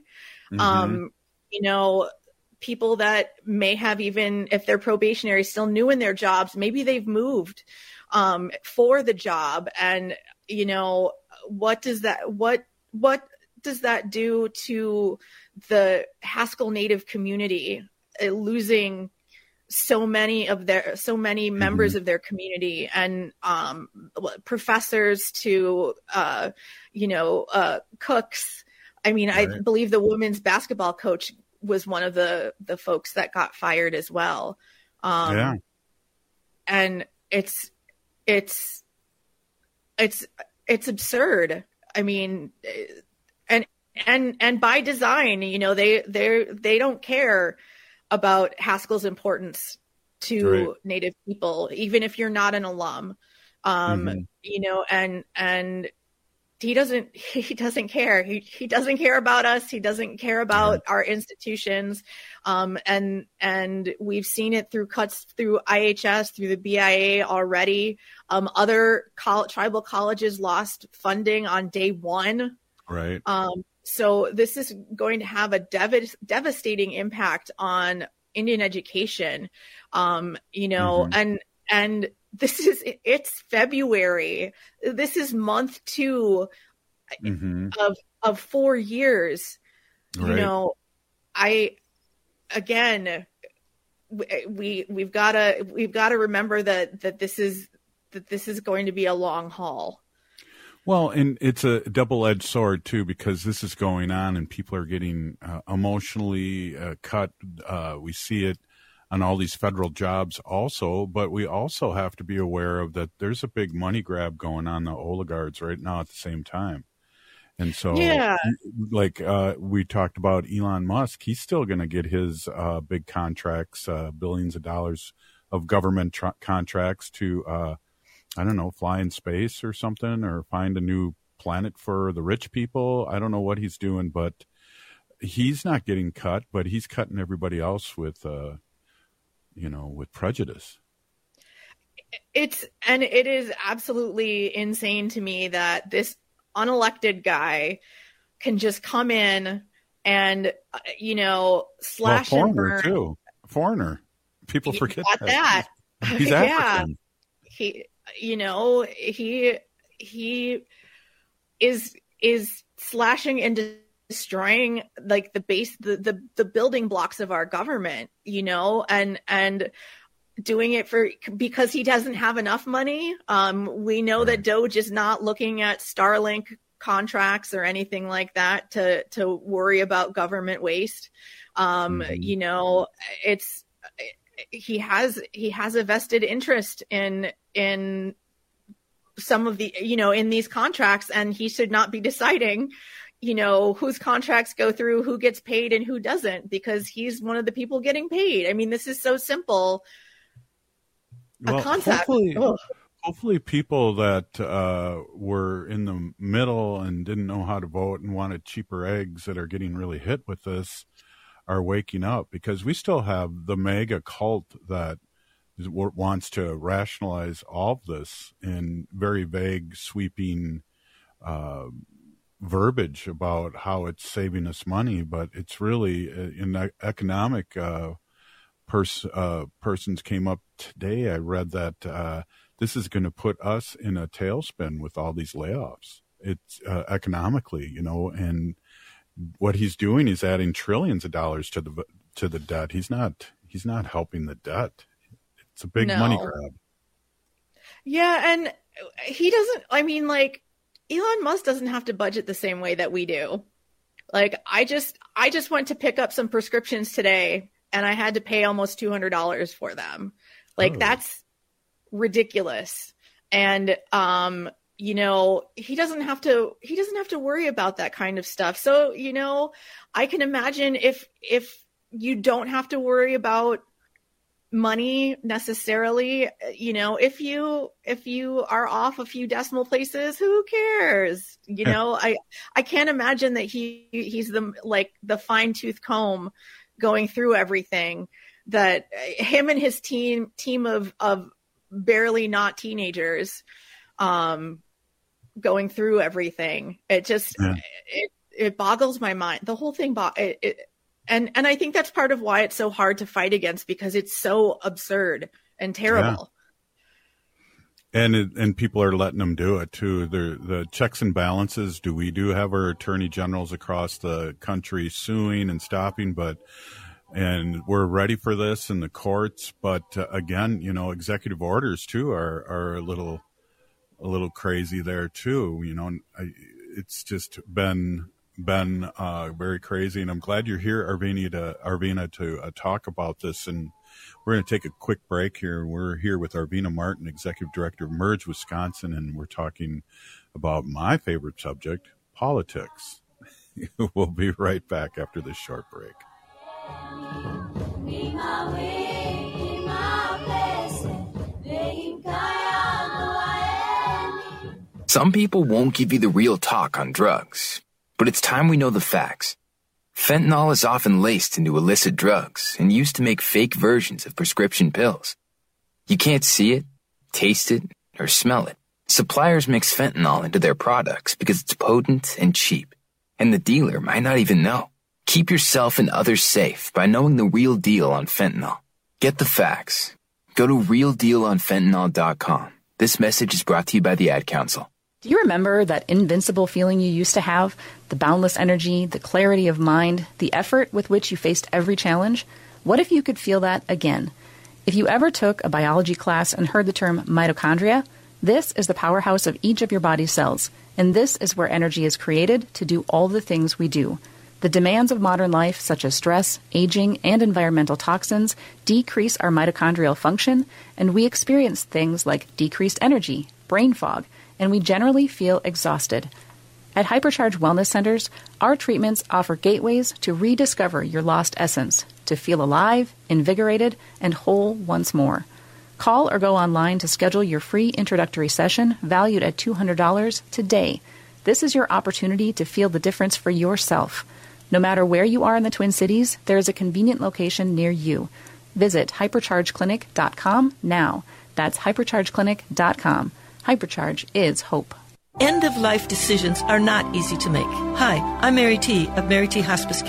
People that may have, even if they're probationary, still new in their jobs, maybe they've moved for the job. And, what does that do to the Haskell Native community, losing so many members of their community, and professors to, cooks. I mean, right. I believe the women's basketball coach was one of the folks that got fired as well. And it's absurd. I mean, and by design, they don't care about Haskell's importance to right. Native people, even if you're not an alum, and he doesn't care. He doesn't care about us. He doesn't care about our institutions. And we've seen it through cuts through IHS, through the BIA already. Other tribal colleges lost funding on day one. Right. So this is going to have a devastating impact on Indian education. And it's February. This is month 2 of 4 years. Right. We've got to remember that this is going to be a long haul. Well, and it's a double-edged sword too, because this is going on and people are getting emotionally cut. We see it on all these federal jobs also, but we also have to be aware of that there's a big money grab going on the oligarchs right now at the same time. And so, we talked about Elon Musk, he's still going to get his big contracts, billions of dollars of government contracts to, fly in space or something, or find a new planet for the rich people. I don't know what he's doing, but he's not getting cut, but he's cutting everybody else with prejudice. It is absolutely insane to me that this unelected guy can just come in and, slash and burn. Too. Foreigner. People forget that. He's African. He slashing and destroying like the base, the building blocks of our government, you know, and doing it because he doesn't have enough money. We know that DOGE is not looking at Starlink contracts or anything like that to worry about government waste. You know, he has a vested interest in some of the, you know, in these contracts, and he should not be deciding, you know, whose contracts go through, who gets paid and who doesn't, because he's one of the people getting paid. I mean, this is so simple. Well, hopefully people that were in the middle and didn't know how to vote and wanted cheaper eggs that are getting really hit with this are waking up, because we still have the mega cult that wants to rationalize all of this in very vague, sweeping verbiage about how it's saving us money, but it's really in economic persons came up today. I read that this is going to put us in a tailspin with all these layoffs. It's economically, you know, and what he's doing is adding trillions of dollars to the debt. He's not helping the debt. It's a big money grab. Yeah, and he doesn't. I mean, like, Elon Musk doesn't have to budget the same way that we do. Like, I just went to pick up some prescriptions today, and I had to pay almost $200 for them. Like, that's ridiculous. And you know, he doesn't have to worry about that kind of stuff. So, you know, I can imagine if you don't have to worry about money necessarily, you know, if you are off a few decimal places, who cares? You know, I can't imagine that he's the fine-tooth comb going through everything, that him and his team of barely not teenagers going through everything. It just it boggles my mind. The whole thing and I think that's part of why it's so hard to fight against, because it's so absurd and terrible. Yeah. And people are letting them do it too. The checks and balances. We do have our attorney generals across the country suing and stopping, and we're ready for this in the courts. But again, you know, executive orders too are a little crazy there too. You know, it's just been very crazy, and I'm glad you're here, Arvina, to talk about this. And we're going to take a quick break here. We're here with Arvina Martin, Executive Director of Merge Wisconsin, and we're talking about my favorite subject, politics. We'll be right back after this short break. Some people won't give you the real talk on drugs, but it's time we know the facts. Fentanyl is often laced into illicit drugs and used to make fake versions of prescription pills. You can't see it, taste it, or smell it. Suppliers mix fentanyl into their products because it's potent and cheap, and the dealer might not even know. Keep yourself and others safe by knowing the real deal on fentanyl. Get the facts. Go to realdealonfentanyl.com. This message is brought to you by the Ad Council. Do you remember that invincible feeling you used to have? The boundless energy, the clarity of mind, the effort with which you faced every challenge? What if you could feel that again? If you ever took a biology class and heard the term mitochondria, this is the powerhouse of each of your body's cells, and this is where energy is created to do all the things we do. The demands of modern life, such as stress, aging, and environmental toxins, decrease our mitochondrial function, and we experience things like decreased energy, brain fog, and we generally feel exhausted. At Hypercharge Wellness Centers, our treatments offer gateways to rediscover your lost essence, to feel alive, invigorated, and whole once more. Call or go online to schedule your free introductory session valued at $200 today. This is your opportunity to feel the difference for yourself. No matter where you are in the Twin Cities, there is a convenient location near you. Visit hyperchargeclinic.com now. That's hyperchargeclinic.com. Hypercharge is hope. End-of-life decisions are not easy to make. Hi, I'm Mary T. of Mary T. Hospice Care.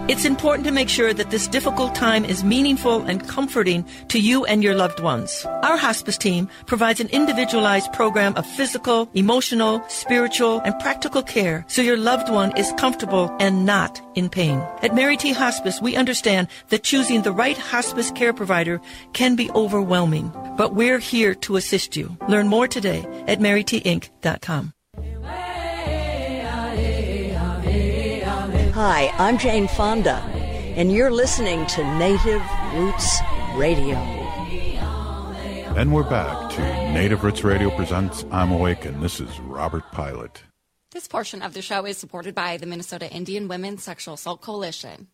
It's important to make sure that this difficult time is meaningful and comforting to you and your loved ones. Our hospice team provides an individualized program of physical, emotional, spiritual, and practical care so your loved one is comfortable and not in pain. At Mary T. Hospice, we understand that choosing the right hospice care provider can be overwhelming, but we're here to assist you. Learn more today at marytinc.com. Hi, I'm Jane Fonda, and you're listening to Native Roots Radio. And we're back to Native Roots Radio presents I'm Awake, and this is Robert Pilot. This portion of the show is supported by the Minnesota Indian Women's Sexual Assault Coalition.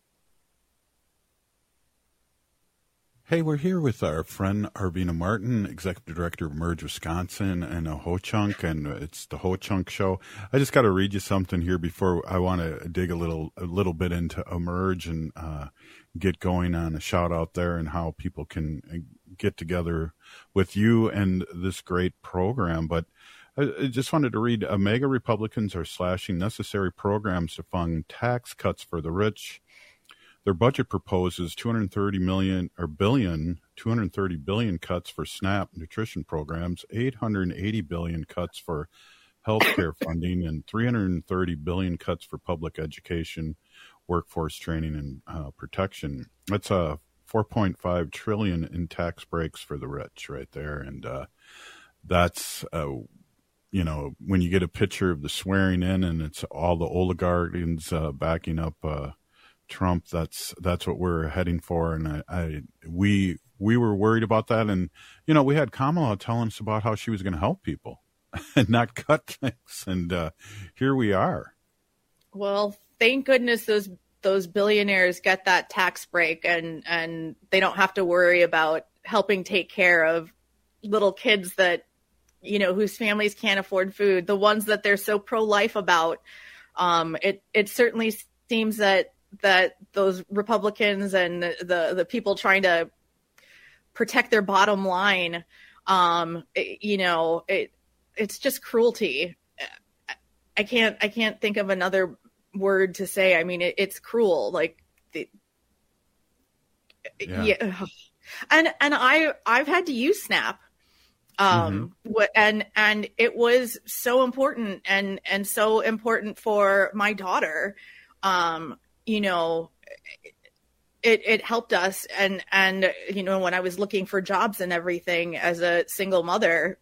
Hey, we're here with our friend Arvina Martin, Executive Director of Emerge Wisconsin and a Ho-Chunk, and it's the Ho-Chunk Show. I just got to read you something here before I want to dig a little bit into Emerge and get going on a shout out there and how people can get together with you and this great program. But I just wanted to read, MAGA Republicans are slashing necessary programs to fund tax cuts for the rich. Their budget proposes $230 billion cuts for SNAP nutrition programs, $880 billion cuts for healthcare funding, and $330 billion cuts for public education, workforce training, and protection. That's $4.5 trillion in tax breaks for the rich right there, and that's when you get a picture of the swearing in, and it's all the oligarchs backing up Trump. That's what we're heading for, and we were worried about that, and we had Kamala telling us about how she was going to help people and not cut things, and here we are. Well, thank goodness those billionaires get that tax break, and they don't have to worry about helping take care of little kids that whose families can't afford food, the ones that they're so pro-life about. It certainly seems that those Republicans and the people trying to protect their bottom line, it's just cruelty. I can't think of another word to say. I mean, it's cruel. Yeah. And I've had to use SNAP. And it was so important and so important for my daughter. It helped us. And, when I was looking for jobs and everything as a single mother,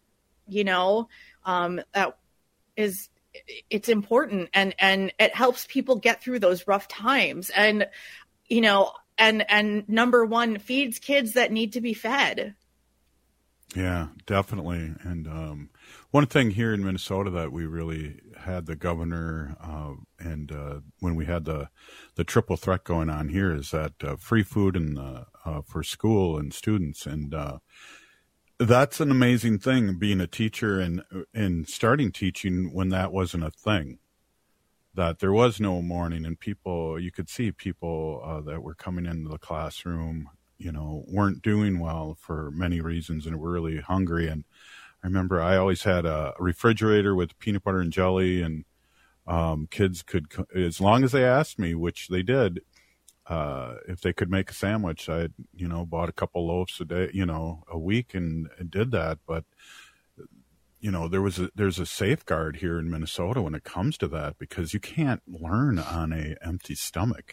it's important and it helps people get through those rough times. And, and number one, feeds kids that need to be fed. Yeah, definitely. And one thing here in Minnesota that we really had the governor and when we had the triple threat going on here is that free food and for school and students. And that's an amazing thing, being a teacher and starting teaching when that wasn't a thing, that there was no morning, and you could see people that were coming into the classroom weren't doing well for many reasons and were really hungry. And I remember I always had a refrigerator with peanut butter and jelly, and kids could, as long as they asked me, which they did, if they could make a sandwich, I bought a couple loaves a day, a week, and did that. But there's a safeguard here in Minnesota when it comes to that, because you can't learn on a empty stomach.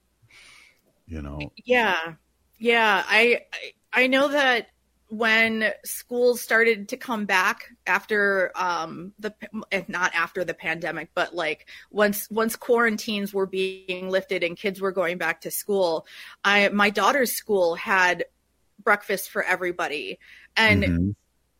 Yeah, I know that when schools started to come back after not after the pandemic, but once quarantines were being lifted and kids were going back to school, my daughter's school had breakfast for everybody. And,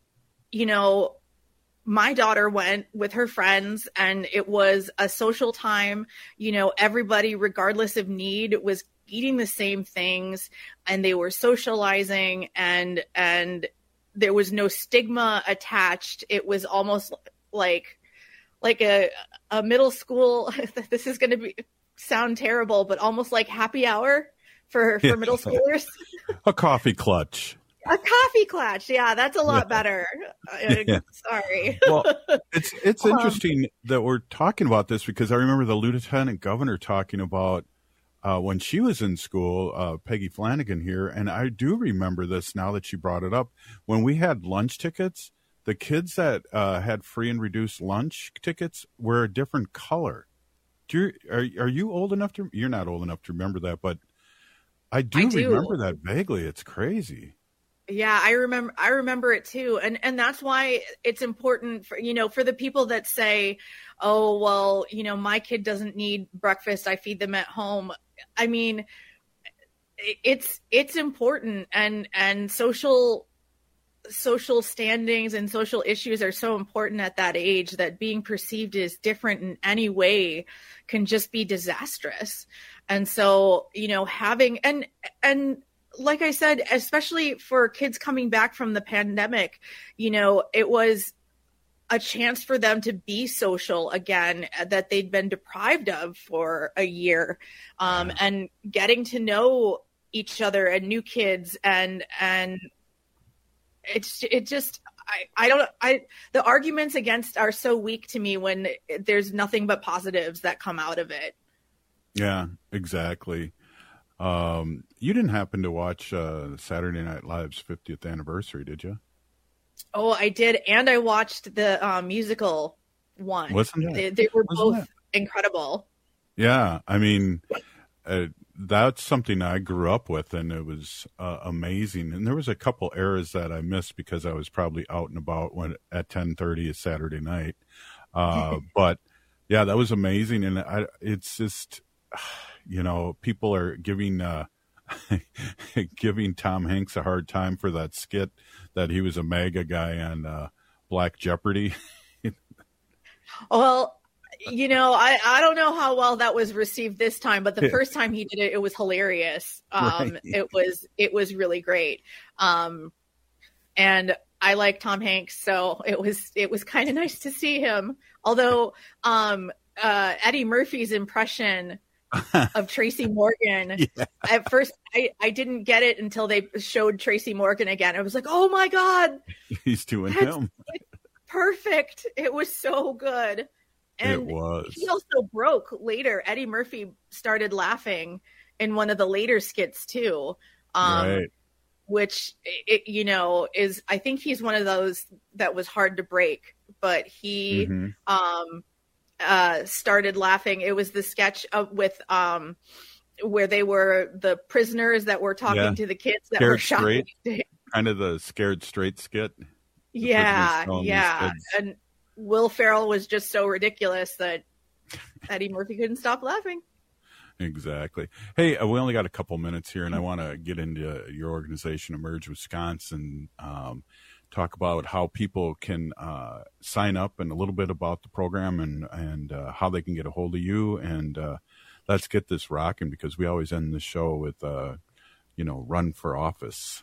my daughter went with her friends, and it was a social time. Everybody, regardless of need, was eating the same things, and they were socializing, and there was no stigma attached. It was almost like a middle school. This is going to sound terrible, but almost like happy hour for middle schoolers. A coffee clutch. A coffee clutch. Yeah, that's a lot better. Sorry. Well, it's interesting that we're talking about this, because I remember the lieutenant governor talking about when she was in school, Peggy Flanagan here, and I do remember this now that she brought it up. When we had lunch tickets, the kids that had free and reduced lunch tickets were a different color. Are you old enough to? You're not old enough to remember that, but I do remember that vaguely. It's crazy. Yeah, I remember it too. And that's why it's important for, for the people that say, oh, well, my kid doesn't need breakfast. I feed them at home. I mean, it's important, and social standings and social issues are so important at that age that being perceived as different in any way can just be disastrous. And so, having, and like I said, especially for kids coming back from the pandemic, it was a chance for them to be social again that they'd been deprived of for a year, and getting to know each other and new kids, and the arguments against are so weak to me when there's nothing but positives that come out of it. Yeah, exactly. You didn't happen to watch Saturday Night Live's 50th anniversary, did you? Oh, I did. And I watched the musical one. Wasn't it? They were both incredible. Yeah. I mean, that's something I grew up with, and it was amazing. And there was a couple eras that I missed because I was probably out and about at 10:30 a Saturday night. But yeah, that was amazing. And it's just, people are giving Tom Hanks a hard time for that skit that he was a MAGA guy on Black Jeopardy. Well, I don't know how well that was received this time, but the first time he did it, it was hilarious. Right. It was really great. And I like Tom Hanks, so it was kind of nice to see him. Although Eddie Murphy's impression of Tracy Morgan, at first I didn't get it until they showed Tracy Morgan again. I was like, oh my God, he's doing him. Perfect. It was so good. And it was. He also broke later. Eddie Murphy started laughing in one of the later skits too. Right. Which, is, I think he's one of those that was hard to break, but he, started laughing. It was the sketch with, where they were the prisoners that were talking to the kids that were shot. Kind of the Scared Straight skit. Yeah. And Will Ferrell was just so ridiculous that Eddie Murphy couldn't stop laughing. Exactly. Hey, we only got a couple minutes here, and I want to get into your organization, Emerge Wisconsin, talk about how people can sign up and a little bit about the program and how they can get a hold of you. And let's get this rocking, because we always end the show with, run for office.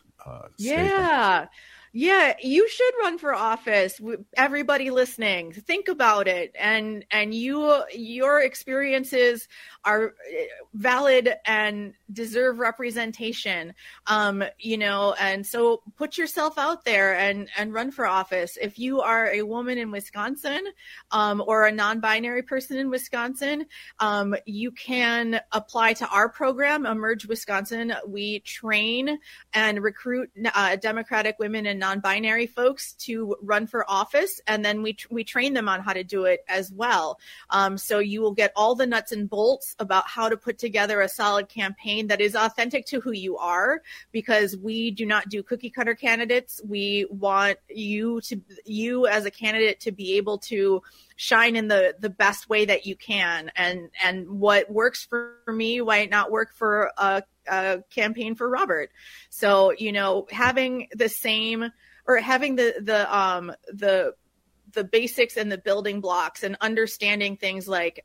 Yeah, you should run for office. Everybody listening, think about it, and your experiences are valid and deserve representation. And so put yourself out there and run for office. If you are a woman in Wisconsin, or a non-binary person in Wisconsin, you can apply to our program, Emerge Wisconsin. We train and recruit Democratic women and non-binary folks to run for office, and then we train them on how to do it as well. So you will get all the nuts and bolts about how to put together a solid campaign that is authentic to who you are, because we do not do cookie cutter candidates. We want you as a candidate to be able to shine in the best way that you can, and what works for me might not work for a campaign for Robert. So, having the same, or having the basics and the building blocks, and understanding things like,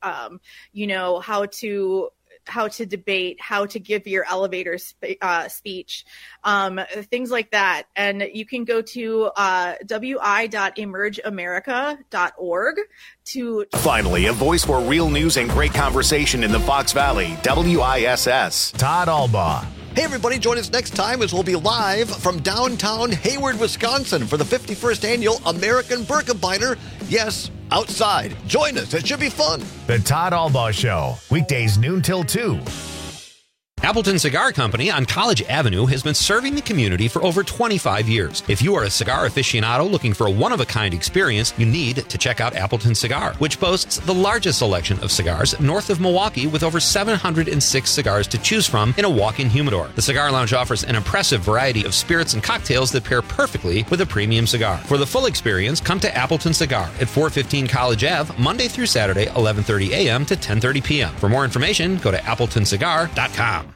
how to debate, how to give your elevator speech, things like that. And you can go to wi.emergeamerica.org to... Finally, a voice for real news and great conversation in the Fox Valley, WISS. Todd Albaugh. Hey, everybody, join us next time as we'll be live from downtown Hayward, Wisconsin for the 51st Annual American Burqa Biter. Yes, outside. Join us. It should be fun. The Todd Albaugh Show, weekdays noon till 2. Appleton Cigar Company on College Avenue has been serving the community for over 25 years. If you are a cigar aficionado looking for a one-of-a-kind experience, you need to check out Appleton Cigar, which boasts the largest selection of cigars north of Milwaukee with over 706 cigars to choose from in a walk-in humidor. The Cigar Lounge offers an impressive variety of spirits and cocktails that pair perfectly with a premium cigar. For the full experience, come to Appleton Cigar at 415 College Ave, Monday through Saturday, 11:30 a.m. to 10:30 p.m. For more information, go to appletoncigar.com.